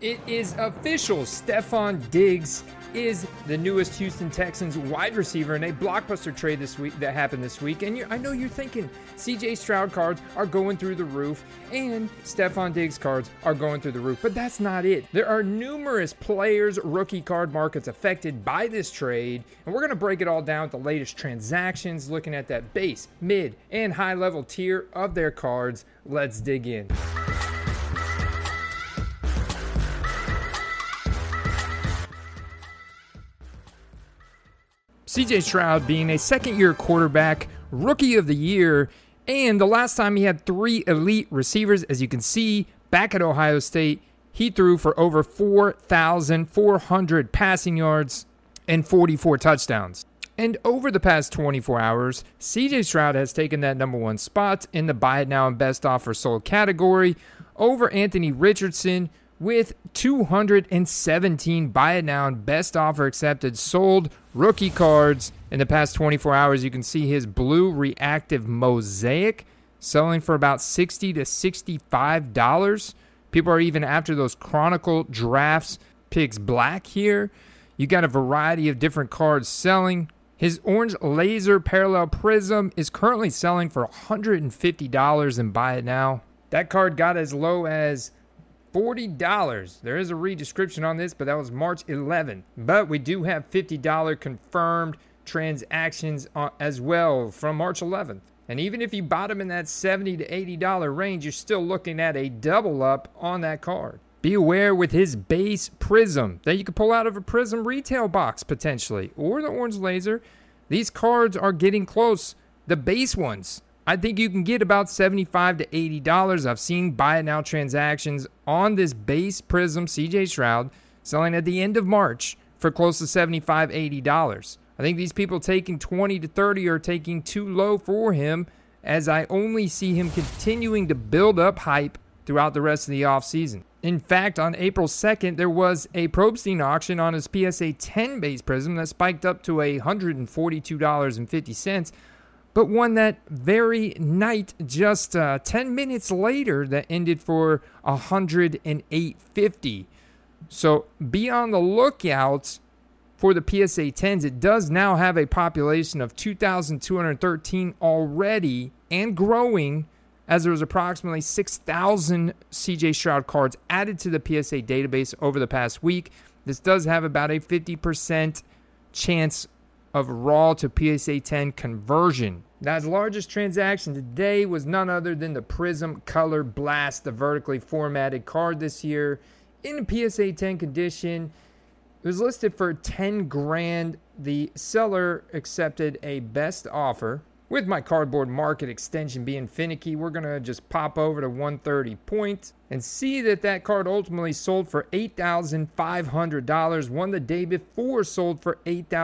It is official. Stefon Diggs is the newest Houston Texans wide receiver in a blockbuster trade this week that happened this week. And I know you're thinking CJ Stroud cards are going through the roof and Stefon Diggs cards are going through the roof, but that's not it. There are numerous players, rookie card markets affected by this trade, and we're going to break it all down with the latest transactions, looking at that base, mid, and high level tier of their cards. Let's dig in. CJ Stroud being a second-year quarterback, rookie of the year, and the last time he had 3 elite receivers, as you can see, back at Ohio State, he threw for over 4,400 passing yards and 44 touchdowns. And over the past 24 hours, CJ Stroud has taken that number 1 spot in the Buy It Now and Best Offer Sold category over Anthony Richardson, with 217 Buy It Now and Best Offer Accepted sold rookie cards in the past 24 hours. You can see his blue reactive mosaic selling for about $60 to $65. People are even after those Chronicle Drafts picks black here. You got a variety of different cards selling. His orange laser parallel prism is currently selling for $150 in Buy It Now. That card got as low as $40. There is a read description on this, but that was March 11th. But we do have $50 confirmed transactions as well from March 11th. And even if you bought them in that $70 to $80 range, you're still looking at a double up on that card. Be aware with his base prism that you could pull out of a Prism retail box potentially, or the orange laser. These cards are getting close. The base ones, I think you can get about $75 to $80. I've seen Buy It Now transactions on this base Prism CJ Stroud selling at the end of March for close to $75, $80. I think these people taking 20 to 30 are taking too low for him, as I only see him continuing to build up hype throughout the rest of the offseason. In fact, on April 2nd, there was a Probstein auction on his PSA 10 base Prism that spiked up to $142.50. But one that very night, just 10 minutes later, that ended for $108.50. So be on the lookout for the PSA 10s. It does now have a population of 2,213 already and growing, as there was approximately 6,000 CJ Stroud cards added to the PSA database over the past week. This does have about a 50% chance of raw to PSA 10 conversion. Now, his largest transaction today was none other than the Prism Color Blast, the vertically formatted card this year in a PSA 10 condition. It was listed for $10,000. The seller accepted a best offer. With my cardboard market extension being finicky, we're going to just pop over to 130 points and see that card ultimately sold for $8,500. One the day before sold for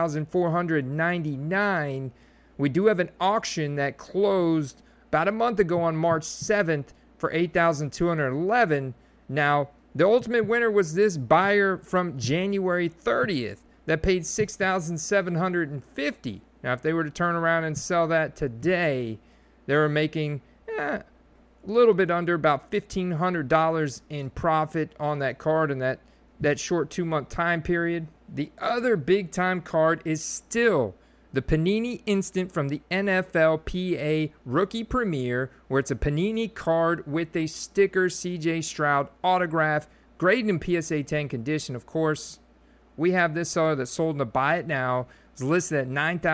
$8,499. We do have an auction that closed about a month ago on March 7th for $8,211. Now, the ultimate winner was this buyer from January 30th that paid $6,750. Now, if they were to turn around and sell that today, they were making a little bit under about $1,500 in profit on that card in that short 2-month time period. The other big-time card is still the Panini Instant from the NFLPA Rookie Premier, where it's a Panini card with a sticker CJ Stroud autograph, graded in PSA 10 condition, of course. We have this seller that sold to Buy It Now. It's listed at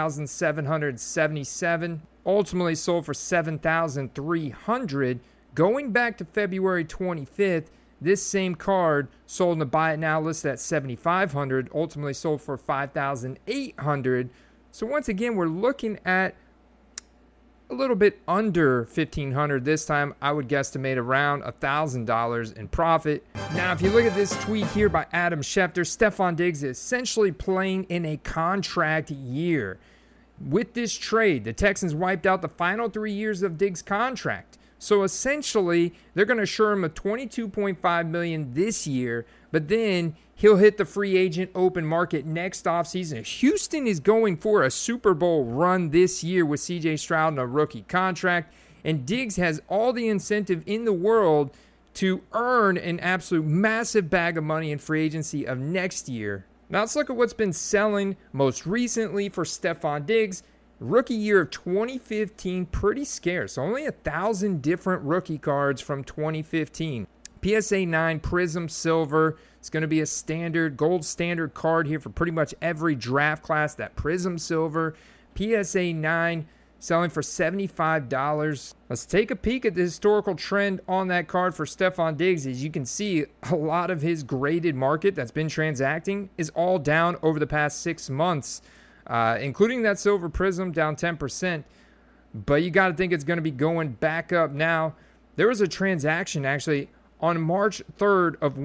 $9,777. Ultimately sold for $7,300. Going back to February 25th, this same card sold to Buy It Now, listed at $7,500. Ultimately sold for $5,800. So once again, we're looking at a little bit under $1,500 this time. I would guesstimate around $1,000 in profit. Now, if you look at this tweet here by Adam Schefter, Stefon Diggs is essentially playing in a contract year. With this trade, the Texans wiped out the final 3 years of Diggs' contract. So essentially, they're going to assure him a $22.5 million this year, but then he'll hit the free agent open market next offseason. Houston is going for a Super Bowl run this year with CJ Stroud in a rookie contract, and Diggs has all the incentive in the world to earn an absolute massive bag of money in free agency of next year. Now let's look at what's been selling most recently for Stefon Diggs. Rookie year of 2015, pretty scarce. Only 1,000 different rookie cards from 2015. PSA 9 Prism Silver. It's going to be a standard, gold standard card here for pretty much every draft class. That Prism Silver. PSA 9 selling for $75. Let's take a peek at the historical trend on that card for Stefon Diggs. As you can see, a lot of his graded market that's been transacting is all down over the past 6 months, including that Silver Prism down 10%. But you got to think it's going to be going back up now. There was a transaction actually on March 3rd of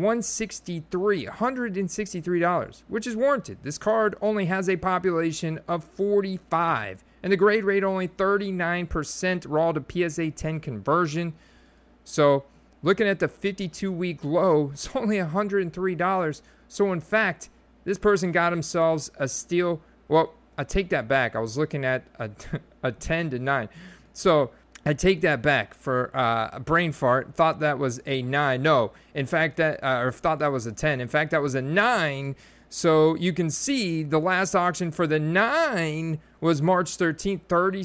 $163, which is warranted. This card only has a population of 45, and the grade rate only 39% raw to PSA 10 conversion. So looking at the 52-week low, it's only $103. So in fact, this person got themselves a steal. Well, I take that back. I was looking at a 10 to 9. So I take that back for a brain fart. Thought that was a 9. No, in fact, thought that was a 10. In fact, that was a 9. So you can see the last auction for the 9 was March 13th,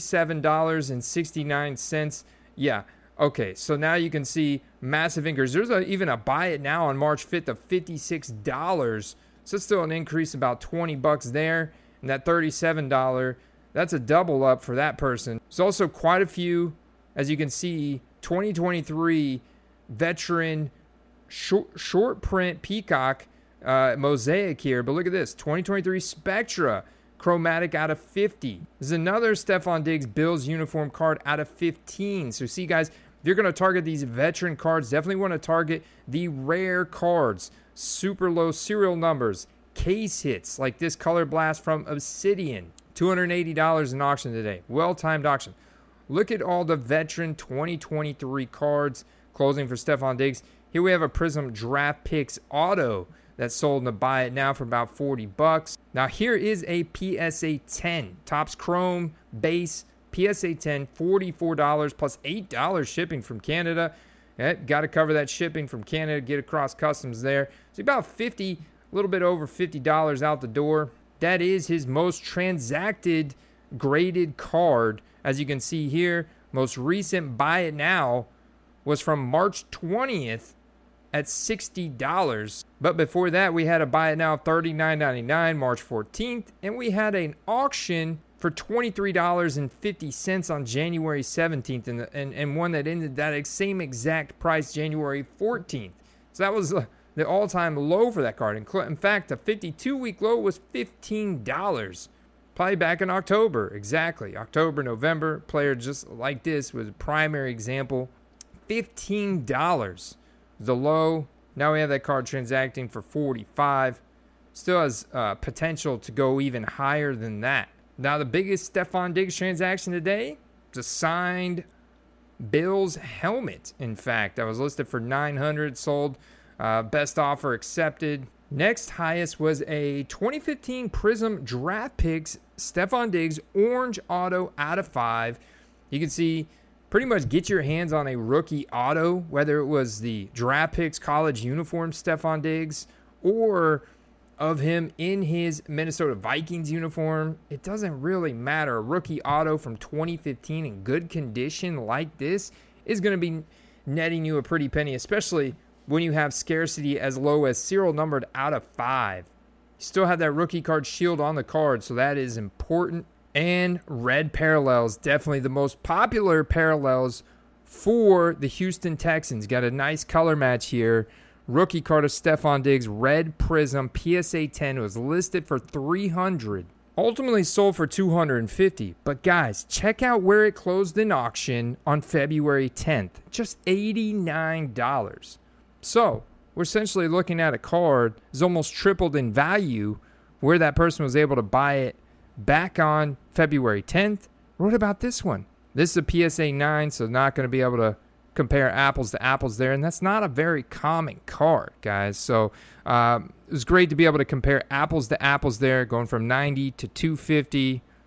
$37.69. Yeah, okay. So now you can see massive increase. There's even a buy it now on March 5th of $56. So it's still an increase about $20 there. And that $37, that's a double up for that person. There's also quite a few, as you can see, 2023 veteran short print Peacock mosaic here. But look at this, 2023 Spectra chromatic out of 50. This is another Stefon Diggs Bills uniform card out of 15. So see, guys, if you're going to target these veteran cards, definitely want to target the rare cards, super low serial numbers, case hits like this Color Blast from Obsidian. $280 in auction today. Well-timed auction. Look at all the veteran 2023 cards closing for Stefon Diggs. Here we have a Prism Draft Picks auto that's sold in the buy it now for about $40. Now here is a PSA 10 Topps Chrome base PSA 10, $44 plus $8 shipping from Canada. Got to cover that shipping from Canada, get across customs there. So about $50, a little bit over $50 out the door. That is his most transacted graded card. As you can see here, most recent buy it now was from March 20th at $60. But before that, we had a buy it now $39.99 March 14th. And we had an auction for $23.50 on January 17th. And one that ended that same exact price January 14th. So that was the all-time low for that card. In fact, the 52-week low was $15. Probably back in October. Exactly. October, November. Player just like this was a primary example. $15. The low. Now we have that card transacting for $45. Still has potential to go even higher than that. Now the biggest Stefon Diggs transaction today is a signed Bills helmet. In fact, that was listed for $900, sold. Best offer accepted. Next highest was a 2015 Prism Draft Picks Stefon Diggs orange auto out of 5. You can see pretty much get your hands on a rookie auto, whether it was the Draft Picks college uniform Stefon Diggs or of him in his Minnesota Vikings uniform. It doesn't really matter. A rookie auto from 2015 in good condition like this is going to be netting you a pretty penny, especially when you have scarcity as low as serial numbered out of 5. You still have that rookie card shield on the card, so that is important. And red parallels, definitely the most popular parallels for the Houston Texans. Got a nice color match here. Rookie card of Stefon Diggs, red Prism, PSA 10. It was listed for $300. Ultimately sold for $250. But guys, check out where it closed in auction on February 10th. Just $89. So we're essentially looking at a card that's almost tripled in value where that person was able to buy it back on February 10th. What about this one? This is a PSA 9, so not going to be able to compare apples to apples there, and that's not a very common card, guys. So it was great to be able to compare apples to apples there, going from 90 to 250.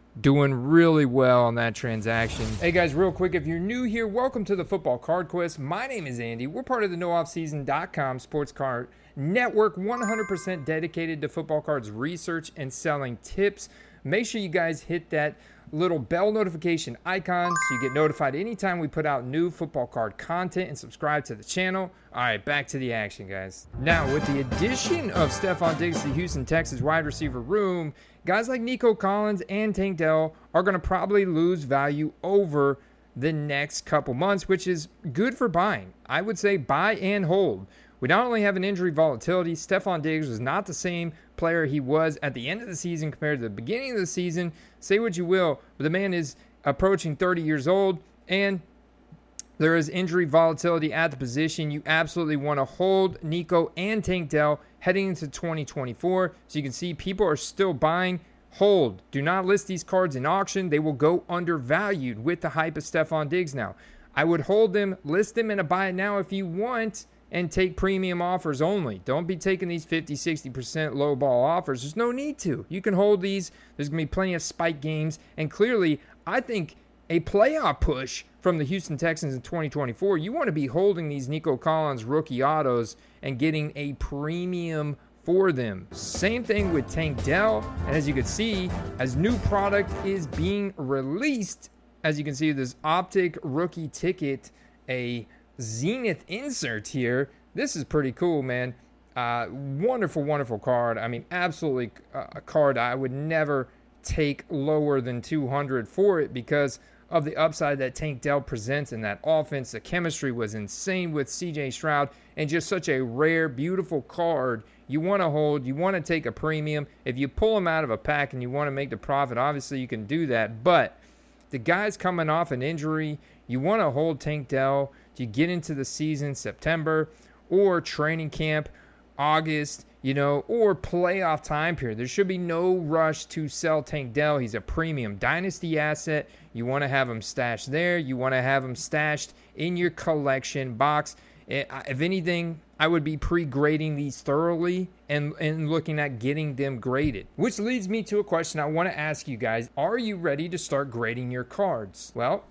doing really well on that transaction. Hey guys, real quick, if you're new here, welcome to the Football Card Quest. My name is Andy. We're part of the NoOffSeason.com sports card network, 100% dedicated to football cards research and selling tips. Make sure you guys hit that little bell notification icon so you get notified anytime we put out new football card content, and subscribe to the channel. All right, back to the action, guys. Now, with the addition of Stefon Diggs to the Houston Texans wide receiver room, guys like Nico Collins and Tank Dell are going to probably lose value over the next couple months, which is good for buying. I would say buy and hold. We not only have an injury volatility, Stefon Diggs was not the same player he was at the end of the season compared to the beginning of the season. Say what you will, but the man is approaching 30 years old, and there is injury volatility at the position. You absolutely want to hold Nico and Tank Dell heading into 2024. So you can see people are still buying. Hold. Do not list these cards in auction. They will go undervalued with the hype of Stefon Diggs now. I would hold them, list them in a buy it now if you want, and take premium offers only. Don't be taking these 50, 60% low ball offers. There's no need to. You can hold these. There's going to be plenty of spike games. And clearly, I think a playoff push from the Houston Texans in 2024, you want to be holding these Nico Collins rookie autos and getting a premium for them. Same thing with Tank Dell. And as you can see, as new product is being released, as you can see, this Optic rookie ticket, a Zenith insert here. This is pretty cool, man. Wonderful, wonderful card. I mean, absolutely a card I would never take lower than 200 for it because of the upside that Tank Dell presents in that offense. The chemistry was insane with CJ Stroud, and just such a rare, beautiful card. You want to hold, you want to take a premium. If you pull them out of a pack and you want to make the profit, obviously you can do that. But the guy's coming off an injury. You want to hold Tank Dell to get into the season, September, or training camp, August, or playoff time period. There should be no rush to sell Tank Dell. He's a premium dynasty asset. You want to have him stashed there. You want to have him stashed in your collection box. If anything, I would be pre-grading these thoroughly and looking at getting them graded. Which leads me to a question I want to ask you guys. Are you ready to start grading your cards? Well,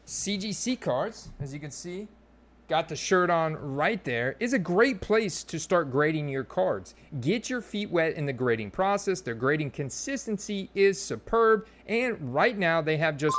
CGC Cards, as you can see, got the shirt on right there, is a great place to start grading your cards. Get your feet wet in the grading process. Their grading consistency is superb. And right now they have just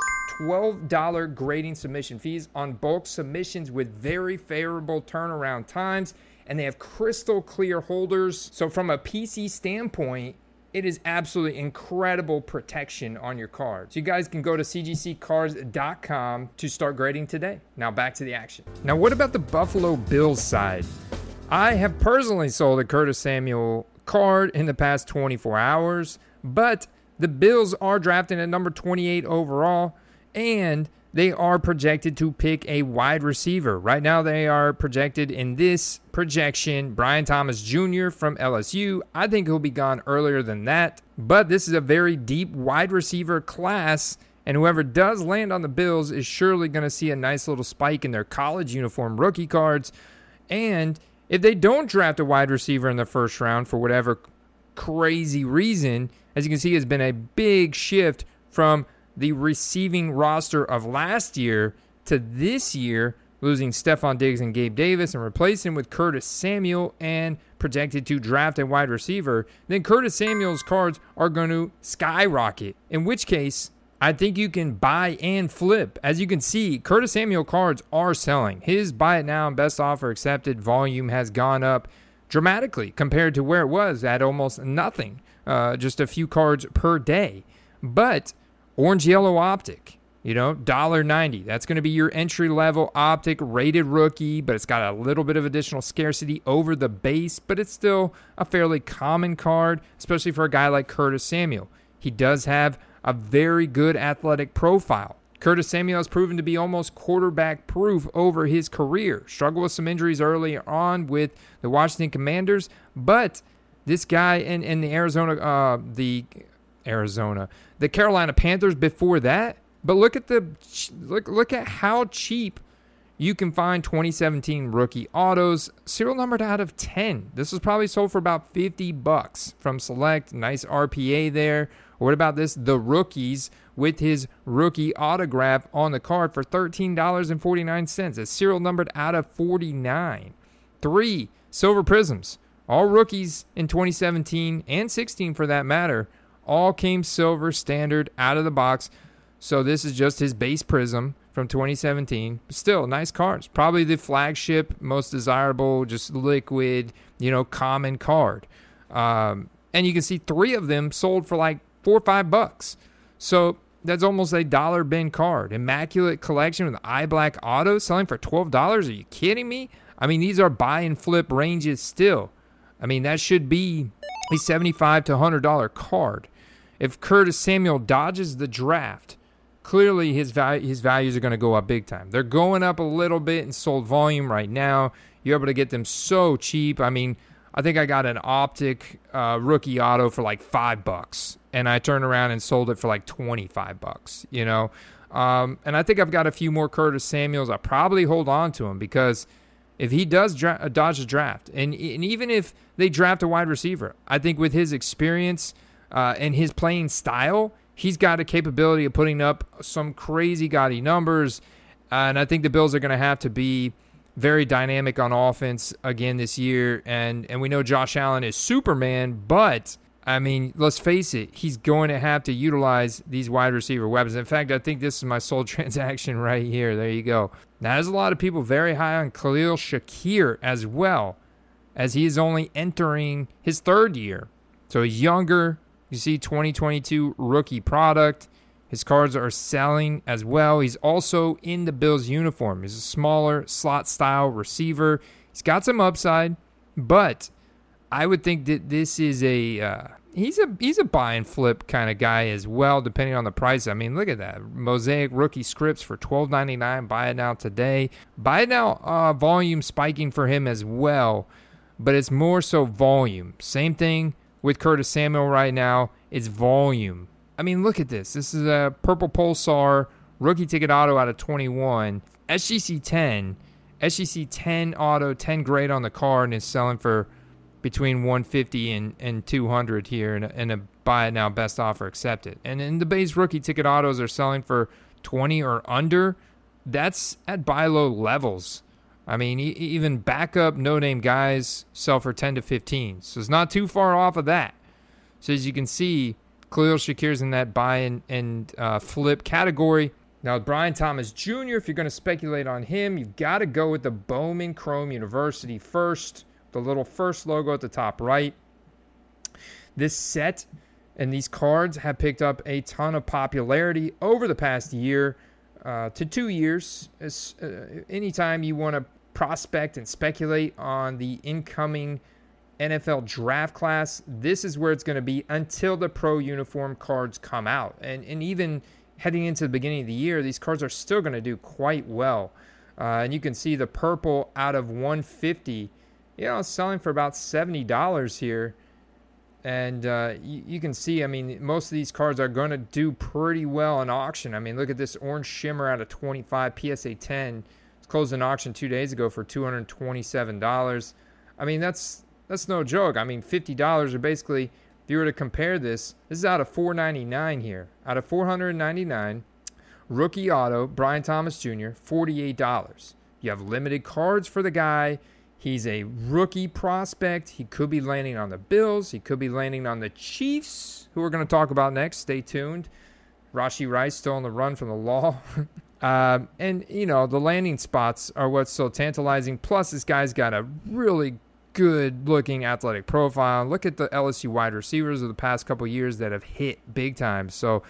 $12 grading submission fees on bulk submissions with very favorable turnaround times. And they have crystal clear holders. So from a PC standpoint, it is absolutely incredible protection on your cards. You guys can go to cgccards.com to start grading today. Now back to the action. Now what about the Buffalo Bills side? I have personally sold a Curtis Samuel card in the past 24 hours, but the Bills are drafting at number 28 overall, and they are projected to pick a wide receiver. Right now, they are projected in this projection, Brian Thomas Jr. from LSU. I think he'll be gone earlier than that. But this is a very deep wide receiver class, and whoever does land on the Bills is surely going to see a nice little spike in their college uniform rookie cards. And if they don't draft a wide receiver in the first round for whatever crazy reason, as you can see, has been a big shift from the receiving roster of last year to this year, losing Stefon Diggs and Gabe Davis and replacing with Curtis Samuel and projected to draft a wide receiver, then Curtis Samuel's cards are going to skyrocket, in which case I think you can buy and flip. As you can see, Curtis Samuel cards are selling. His buy it now and best offer accepted volume has gone up dramatically compared to where it was at almost nothing, just a few cards per day. But Orange Yellow Optic, $1.90. That's going to be your entry-level Optic rated rookie, but it's got a little bit of additional scarcity over the base, but it's still a fairly common card, especially for a guy like Curtis Samuel. He does have a very good athletic profile. Curtis Samuel has proven to be almost quarterback-proof over his career. Struggled with some injuries early on with the Washington Commanders, but this guy in the Carolina Panthers before that. But look at how cheap you can find 2017 rookie autos, serial numbered out of 10. This was probably sold for about $50 from Select. Nice RPA there. Or what about this? The rookies with his rookie autograph on the card for $13.49. It's serial numbered out of 49. 3 Silver Prisms. All rookies in 2017 and 16 for that matter, all came silver standard out of the box. So this is just his base prism from 2017. Still, nice cards. Probably the flagship, most desirable, just liquid, common card. And you can see 3 of them sold for like $4 or $5. So that's almost a dollar bin card. Immaculate Collection with eye black auto selling for $12. Are you kidding me? I mean, these are buy and flip ranges still. I mean, that should be a $75 to $100 card. If Curtis Samuel dodges the draft, clearly his values are going to go up big time. They're going up a little bit in sold volume right now. You're able to get them so cheap. I mean, I think I got an Optic rookie auto for like $5, and I turned around and sold it for like $25. And I think I've got a few more Curtis Samuels. I'll probably hold on to him because if he does dodge the draft, and even if they draft a wide receiver, I think with his experience and his playing style, he's got a capability of putting up some crazy gaudy numbers. And I think the Bills are going to have to be very dynamic on offense again this year. And we know Josh Allen is Superman, but I mean, let's face it, he's going to have to utilize these wide receiver weapons. In fact, I think this is my sold transaction right here. There you go. Now, there's a lot of people very high on Khalil Shakir as well, as he is only entering his 3rd year. So he's younger. You see 2022 rookie product. His cards are selling as well. He's also in the Bills uniform. He's a smaller slot-style receiver. He's got some upside, but I would think that this is he's a buy and flip kind of guy as well, depending on the price. I mean, look at that. Mosaic rookie scripts for $12.99. Buy it now today. Buy it now volume spiking for him as well, but it's more so volume. Same thing with Curtis Samuel right now. It's volume. I mean, look at this. This is a Purple Pulsar rookie ticket auto out of 21. SGC 10. SGC 10 auto, 10 grade on the card, and is selling for between $150 and $200 here in a buy it now best offer accepted. And in the base rookie ticket autos are selling for 20 or under. That's at buy low levels. I mean, even backup no-name guys sell for 10 to 15. So it's not too far off of that. So as you can see, Khalil Shakir's in that buy and flip category. Now, Brian Thomas Jr., if you're going to speculate on him, you've got to go with the Bowman Chrome University first, the little first logo at the top right. This set and these cards have picked up a ton of popularity over the past year to 2 years. Anytime you want to prospect and speculate on the incoming NFL draft class, this is where it's going to be until the pro uniform cards come out. And even heading into the beginning of the year, these cards are still going to do quite well. And you can see the purple out of 150, selling for about $70 here. And you can see, I mean, most of these cards are going to do pretty well in auction. I mean, look at this orange shimmer out of 25, PSA 10. It's closed an auction 2 days ago for $227. I mean, that's no joke. I mean, $50 are basically, if you were to compare this is out of $499 here. Out of $499, rookie auto, Brian Thomas Jr., $48. You have limited cards for the guy. He's a rookie prospect. He could be landing on the Bills. He could be landing on the Chiefs, who we're going to talk about next. Stay tuned. Rashee Rice still on the run from the law. And, the landing spots are what's so tantalizing. Plus, this guy's got a really good-looking athletic profile. Look at the LSU wide receivers of the past couple years that have hit big time. So,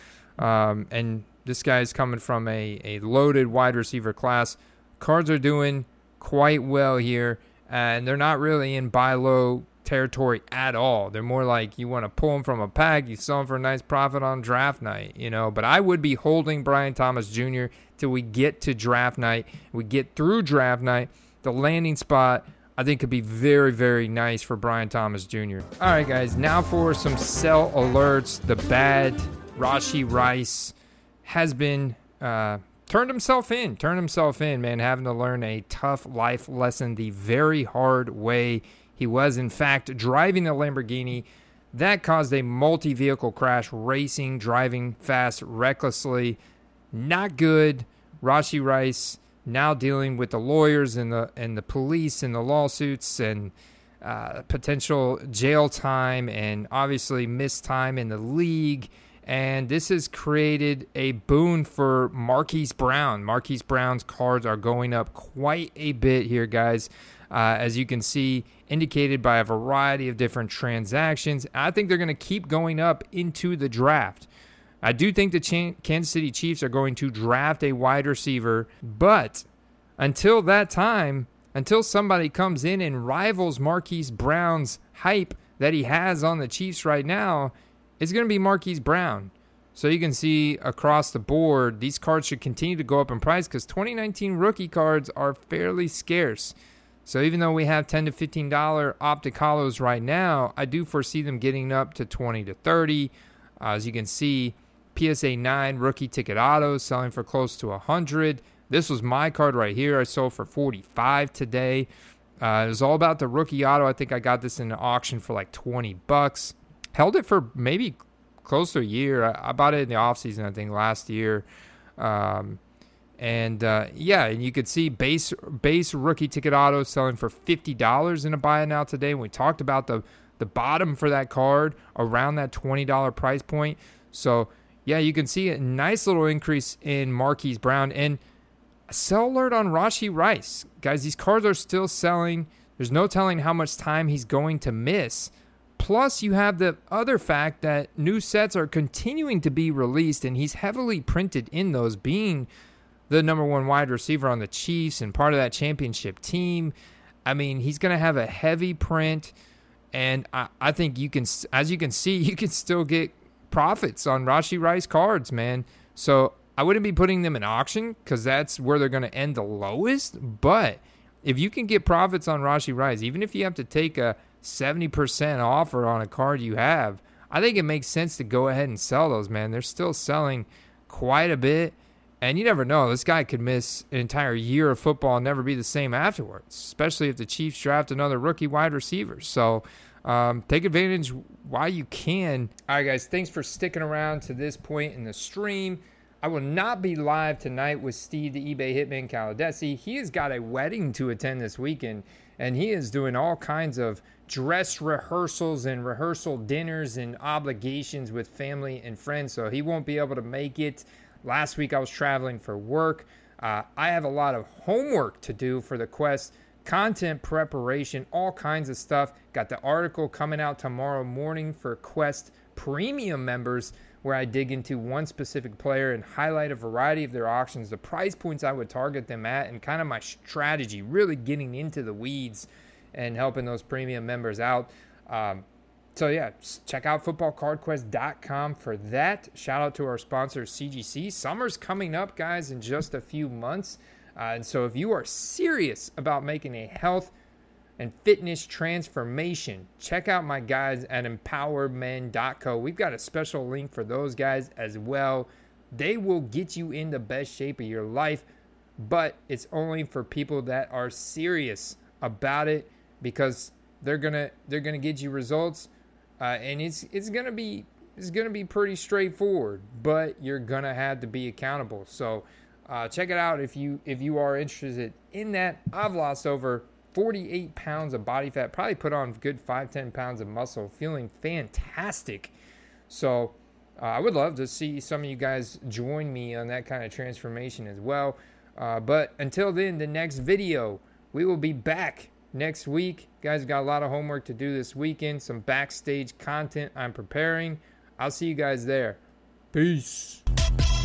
and this guy's coming from a loaded wide receiver class. Cards are doing quite well here, and they're not really in buy low territory at all. They're more like you want to pull them from a pack, you sell them for a nice profit on draft night, But I would be holding Brian Thomas Jr. till we get to draft night. We get through draft night. The landing spot, I think, could be very, very nice for Brian Thomas Jr. All right, guys, now for some sell alerts. The bad Rashee Rice has been turned himself in, man, having to learn a tough life lesson the very hard way. He was, in fact, driving a Lamborghini That caused a multi-vehicle crash, racing, driving fast, recklessly. Not good. Rashee Rice now dealing with the lawyers and the police and the lawsuits and potential jail time and obviously missed time in the league. And this has created a boon for Marquise Brown. Marquise Brown's cards are going up quite a bit here, guys, as you can see, indicated by a variety of different transactions. I think they're going to keep going up into the draft. I do think the Kansas City Chiefs are going to draft a wide receiver, but until that time, until somebody comes in and rivals Marquise Brown's hype that he has on the Chiefs right now, it's going to be Marquise Brown. So you can see across the board, these cards should continue to go up in price because 2019 rookie cards are fairly scarce. So even though we have $10 to $15 optic hollows right now, I do foresee them getting up to 20 to 30. As you can see, PSA 9 rookie ticket autos selling for close to 100. This was my card right here. I sold for 45 today. It was all about the rookie auto. I think I got this in an auction for like $20. Held it for maybe close to a year. I bought it in the offseason, I think, last year. And you could see base rookie ticket auto selling for $50 in a buy it now today. And we talked about the bottom for that card around that $20 price point. So, yeah, you can see a nice little increase in Marquise Brown. And a sell alert on Rashee Rice. Guys, these cards are still selling. There's no telling how much time he's going to miss. Plus, you have the other fact that new sets are continuing to be released, and he's heavily printed in those, being the number one wide receiver on the Chiefs and part of that championship team. I mean, he's going to have a heavy print, and I think you can, as you can see, you can still get profits on Rashee Rice cards, man. So I wouldn't be putting them in auction because that's where they're going to end the lowest. But if you can get profits on Rashee Rice, even if you have to take a 70% offer on a card you have, I think it makes sense to go ahead and sell those, man. They're still selling quite a bit. And you never know. This guy could miss an entire year of football and never be the same afterwards, especially if the Chiefs draft another rookie wide receiver. So take advantage while you can. All right, guys, thanks for sticking around to this point in the stream. I will not be live tonight with Steve, the eBay Hitman Caladesi. He has got a wedding to attend this weekend, and he is doing all kinds of dress rehearsals and rehearsal dinners and obligations with family and friends, so he won't be able to make it. Last week I was traveling for work. I have a lot of homework to do for the Quest, content preparation, all kinds of stuff. Got the article coming out tomorrow morning for Quest Premium members, where I dig into one specific player and highlight a variety of their auctions, the price points I would target them at, and kind of my strategy, really getting into the weeds and helping those premium members out. So yeah, check out footballcardquest.com for that. Shout out to our sponsor, CGC. Summer's coming up, guys, in just a few months. And so if you are serious about making a health and fitness transformation, check out my guys at empowermen.co. We've got a special link for those guys as well. They will get you in the best shape of your life, but it's only for people that are serious about it, because they're gonna get you results, and it's gonna be pretty straightforward, but you're gonna have to be accountable. So check it out if you are interested in that. I've lost over 48 pounds of body fat, probably put on a good 5-10 pounds of muscle, feeling fantastic. So I would love to see some of you guys join me on that kind of transformation as well. But until then, the next video, we will be back next week. Guys, got a lot of homework to do this weekend, some backstage content I'm preparing. I'll see you guys there. Peace.